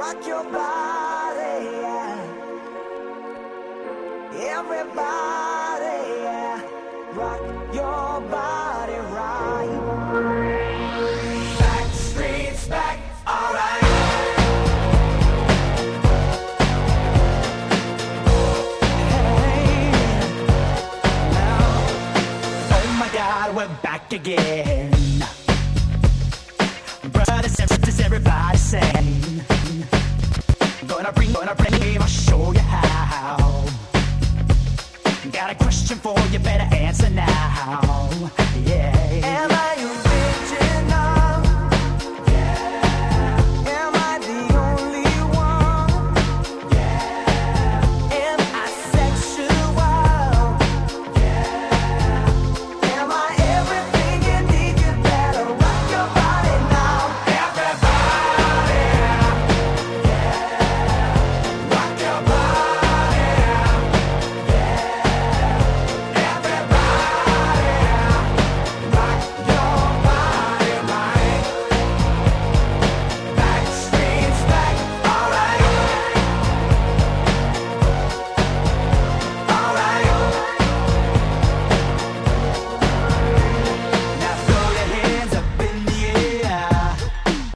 rock your body, yeah. Everybody, yeah. Rock your body right. Back streets back, alright. Hey, now, oh my God, we're back again. Brothers, sisters, everybody sing. Gonna bring game, I'll show you how. Got a question for you, better answer now.